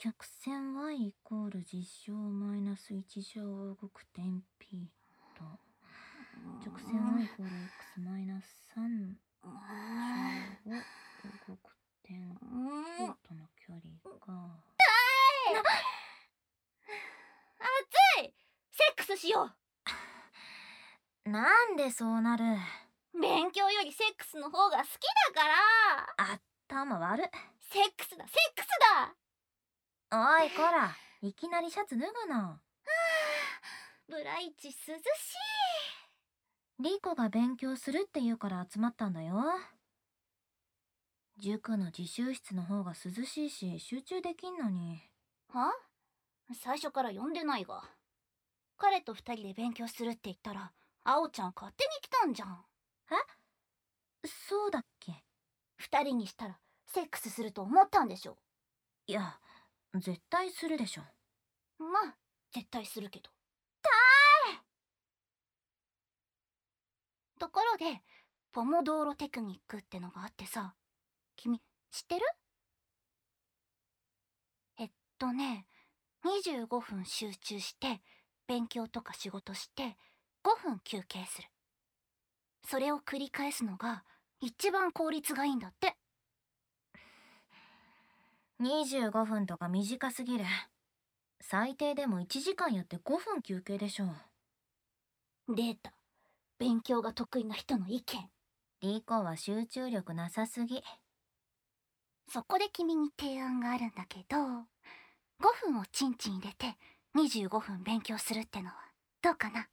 曲線 y イコール実証マイナス1乗動く点 P と直線 y イコール x マイナス3乗を動く点 Q との距離が暑い！セックスしよなんでそうなる。 う。勉強よりセックスの方が好きだから。 頭悪っ。 セックスだセックスだ。 おいこら、いきなりシャツ脱ぐな。 ブライチ涼しい。 リコが勉強するって言うから集まったんだよ。塾の自習室の方が涼しいし集中できんのに。 は？最初から呼んでないが。彼と二人で勉強するって言ったら青ちゃん勝手に来たんじゃん。 そうだっけ。 二人にしたらセックスすると思ったんでしょ。 いや、絶対するでしょ。 まあ絶対するけど。ところでポモドーロテクニックってのがあってさ、君知ってる？25分集中して勉強とか仕事して5分休憩する。それを繰り返すのが一番効率がいいんだって。 25分とか短すぎる。最低でも1時間やって5分休憩でしょ。 データ、勉強が得意な人の意見。 リコは集中力なさすぎ。 そこで君に提案があるんだけど、5分をチンチン入れて25分勉強するってのはどうかな？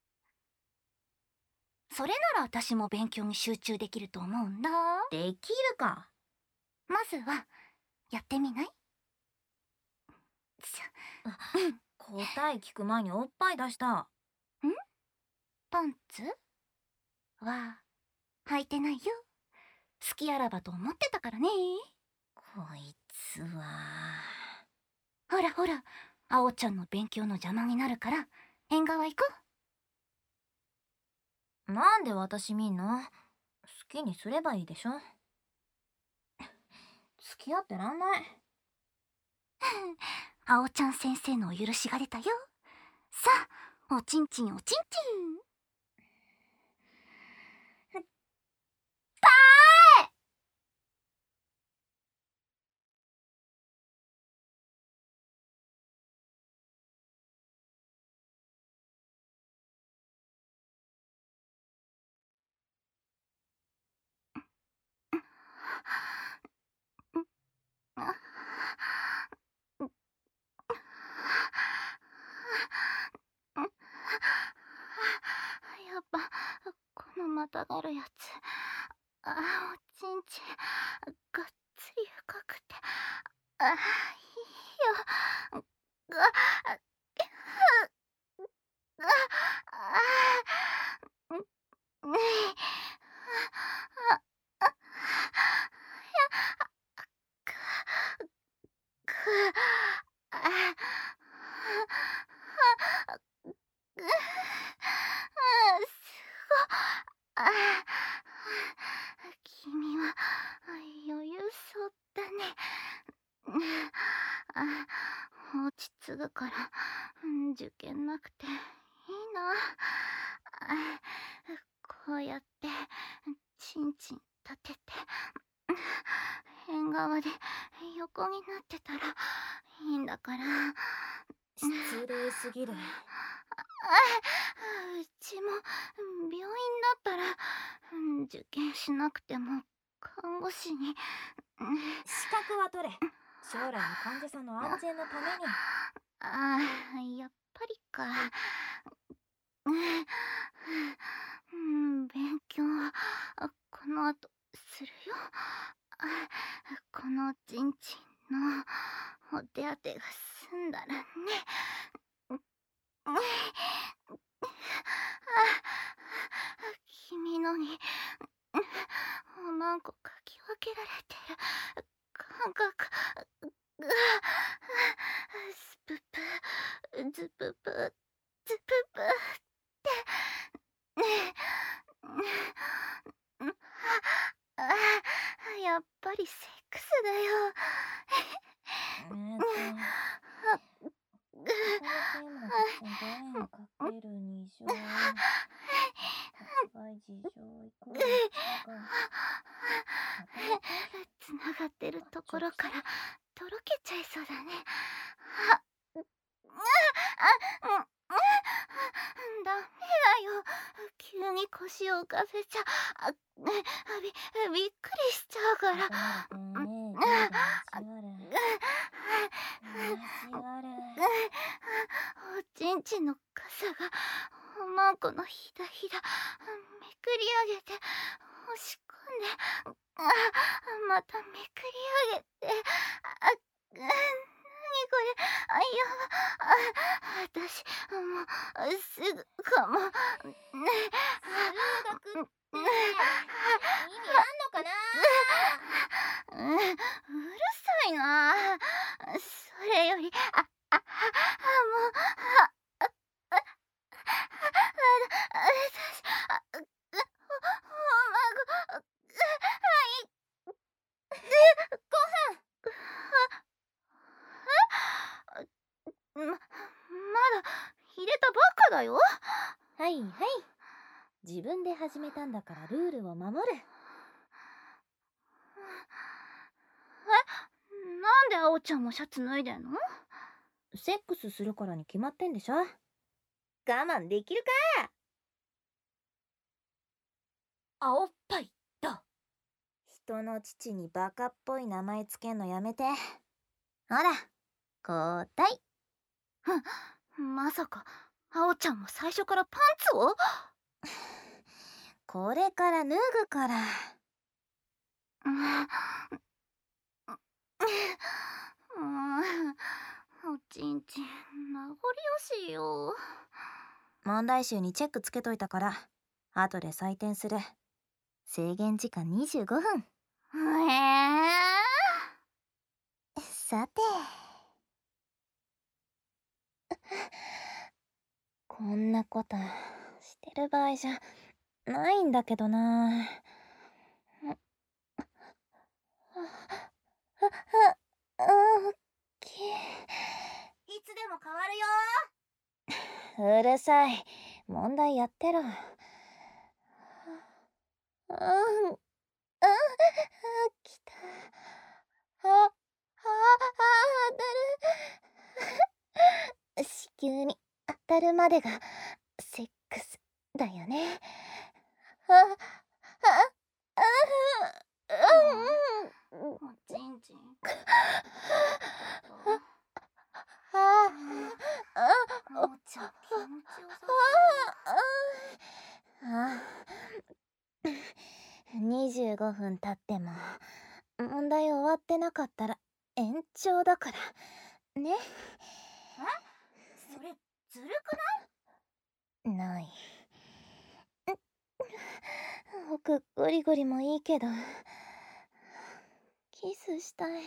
それなら私も勉強に集中できると思うんだ。 できるか。 まずはやってみない？ 答え聞く前におっぱい出した。 パンツは履いてないよ。好きあらばと思ってたからね。 こいつは。 ほらほら、青ちゃんの勉強の邪魔になるから縁側行こなんで私見んの？好きにすればいいでしょ。付き合ってらんない。 青ちゃん先生のお許しが出たよ。さあ、おちんちんおちんちん。やっぱこのまたがるやつ、おちんちんがっつり深くて、いいよ。君は余裕そうだね。落ち着くから受験なくていいな。こうやってチンチン立てて変側で横になってたらいいんだから。 失礼すぎる。 うちも病院だったら受験しなくても看護師に。 資格は取れ。将来の患者さんの安全のために。 やっぱりか。勉強はこの後するよ。このちんちんのお手当てが済んだらね。君のに何個かき分けられてる感覚。スププズププズププってやっぱりセックスだよ。 ころからとろけちゃいそうだね。ダメだよ。急に腰を浮かせちゃびっくりしちゃうから。おちんちんの傘がおまんこのひだひだめくり上げて押し込んでまためくり上げてなにこれ。私もうすぐかもね。 数学って意味あんのかな。 うるさいな。それよりまだ入れたばっかだよ。 はいはい、自分で始めたんだからルールを守る。 なんであおちゃんもシャツ脱いでんの？ セックスするからに決まってんでしょ。我慢できるか。青っぱいだ。人の父にバカっぽい名前つけんのやめて。ほら、交代。 まさかあおちゃんも最初からパンツを？ これから脱ぐから。 おちんちん名残惜しいよ。 問題集にチェックつけといたから後で採点する。制限時間25分。さて、こんなことしてる場合じゃないんだけどな。 いつでも変わるよ。 うるさい。問題やってろ。きた。当たる。子宮に当たるまでがセックスだよね。 おちんちん。おもちゃ気持ちよさそう。25分経っても問題終わってなかったら延長だからね。 それずるくない。僕ゴリゴリもいいけどキスしたい。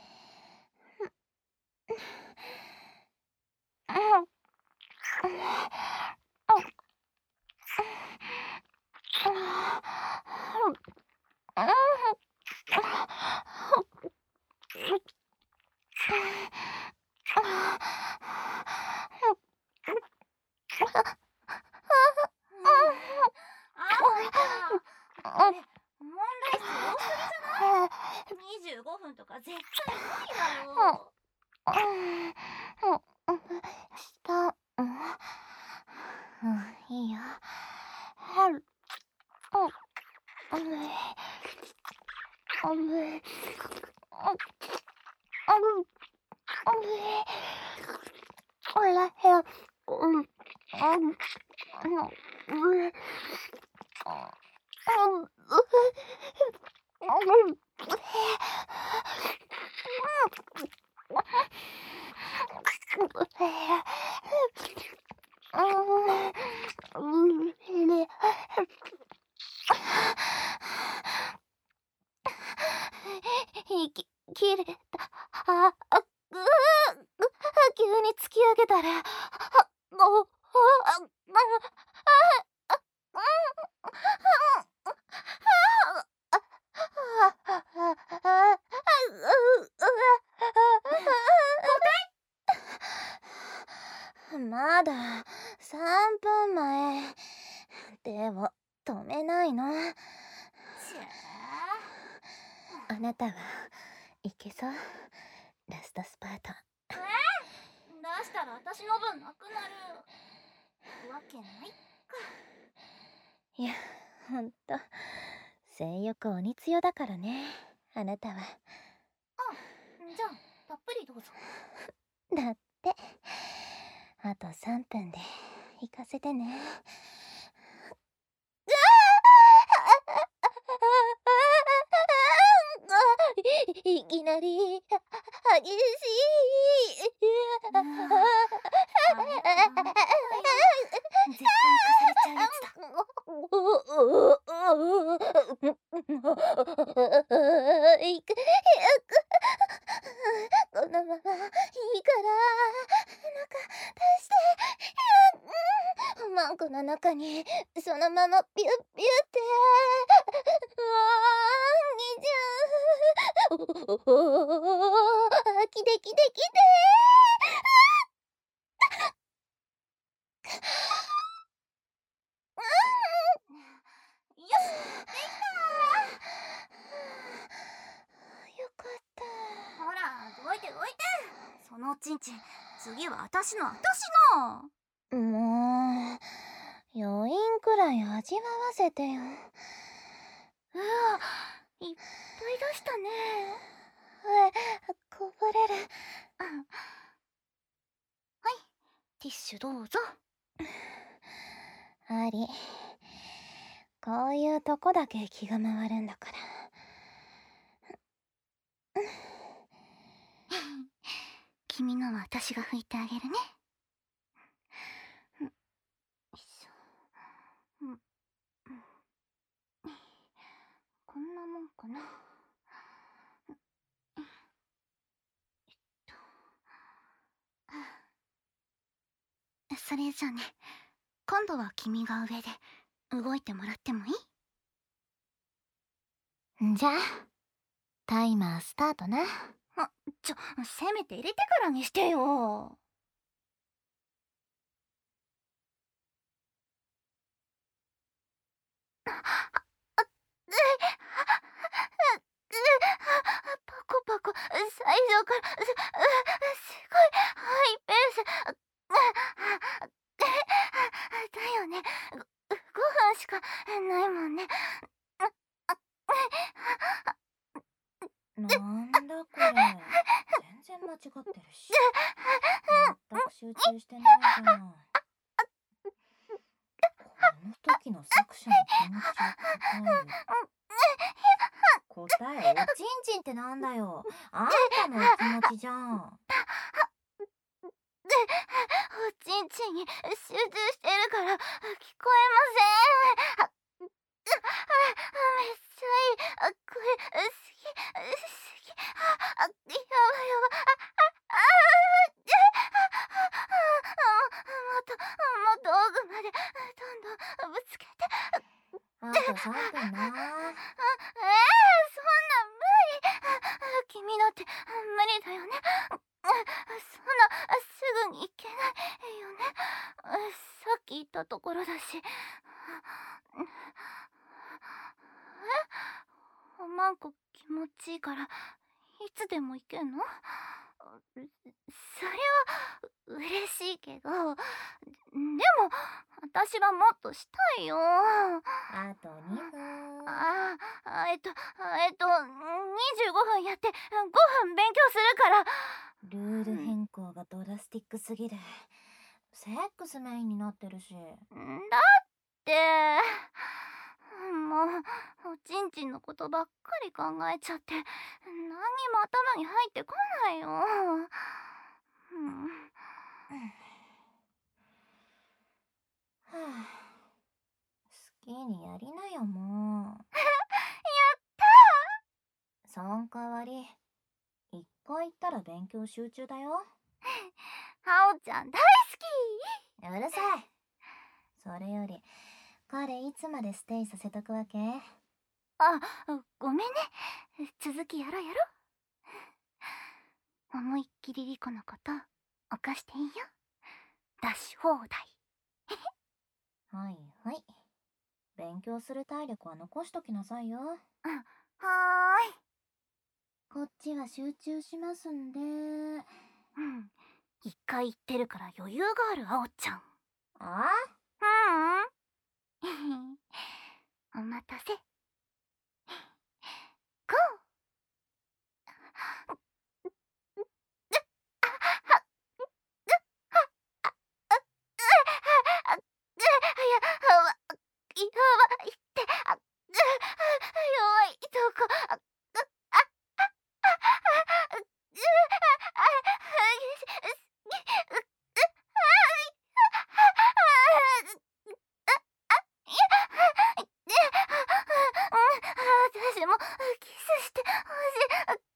問題数多すぎじゃない？ 25 分とか絶対無理だよ。 したいいよ。息切れた。急に突き上げたらまだ3分前。でも止めないの。あなたはいけそう？ラストスパート。 出したら私の分なくなるわけないか。 いや、ほんと性欲鬼強だからね、あなたは。 じゃあたっぷりどうぞ。 だってあと3分で行かせてね。いきなり激しい。 絶対行かされちゃうやつだ。 このままいいから中出して。マンコの中にそのままピュッピュって来て来て来て。 よし、できたよかった。 ほら、どいてどいて。そのおちんちん、次は私の。 もう余韻くらい味わわせてよ。 うわ、いっぱい出したね。 こぼれる。 はい、ティッシュどうぞ。 あり。こういうとこだけ気が回るんだから。 君のは私が拭いてあげるね。よいしょ。こんなもんかな。それじゃあね、今度は君が上で動いてもらってもいい？ じゃあタイマースタートな。 せめて入れてからにしてよ。パコパコ、最初からすごいハイペースだよね。5分しかないもんね。 なんだこれ、全然間違ってるし。全く集中してないじゃん。この時の作者の気持ちを答えおちんちんってなんだよ。あんたのお気持ちじゃん。 おちんちんに集中してるから聞こえません。めっちゃいい。これ好きやばいやばい。もっと奥までどんどんぶつけて。 あと3分な。 そんな無理。君だって無理だよね。そんなすぐに行けないよね。さっき言ったところだし。マンコ気持ちいいからいつでも行けんの？それは嬉しいけど、でも私はもっとしたいよ。 あと2分。 25分やって5分勉強するから。 ルール変更がドラスティックすぎる。セックスメインになってるし。 だってもうおちんちんのことばっかり考えちゃって何にも頭に入ってこないよ。 好きにやりなよもう。やったー。そん代わり1回言ったら勉強集中だよ。 あおちゃん大好き。 うるさい。それより彼いつまでステイさせとくわけ？ ごめんね。続きやろう。思いっきりリコのこと犯していいよ。出し放題。 はいはい。勉強する体力は残しときなさいよ。 はーい。 こっちは集中しますんで。 一回言ってるから余裕がある、あおちゃん。 あ？ お待たせ。ゴー。やばいって、弱いとこ、私もキスしてほしい。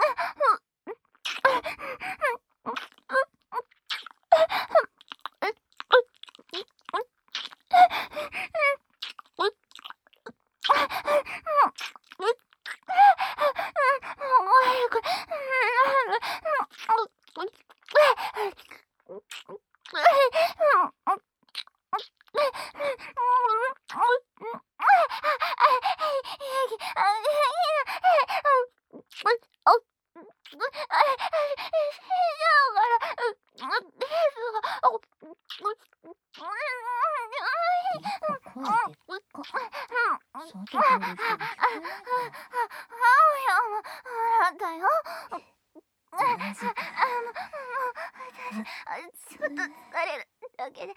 ちょっと疲れるだけで、はい、行くよ。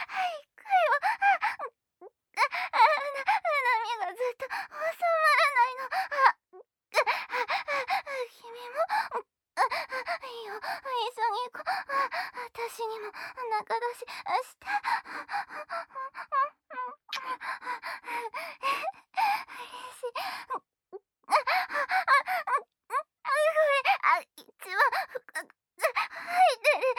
波がずっと収まらないの。君もいいよ、一緒に行こう。私にも仲出しして。嬉しい。一番深く入ってる。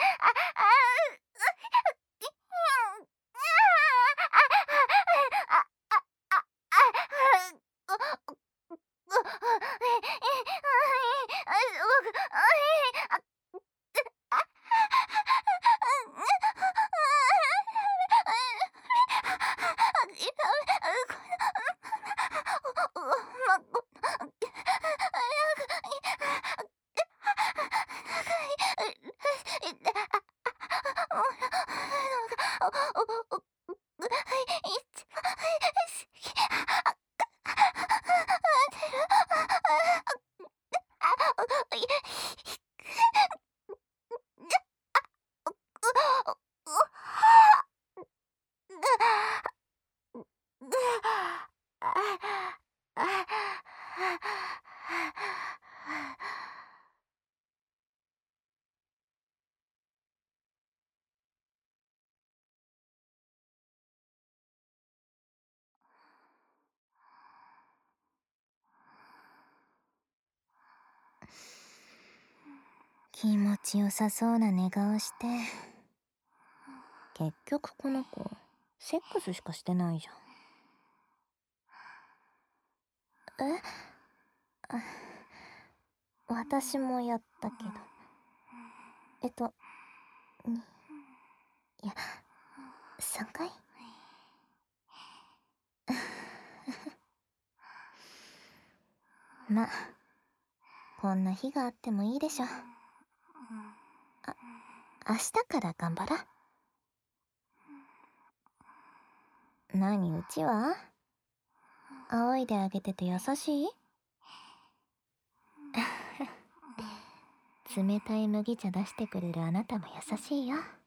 気持ちよさそうな寝顔して。結局この子、セックスしかしてないじゃん。え？私もやったけど。いや、3回？ま、こんな日があってもいいでしょ。明日から頑張ら。何、うちは仰いであげてて優しい？冷たい麦茶出してくれるあなたも優しいよ。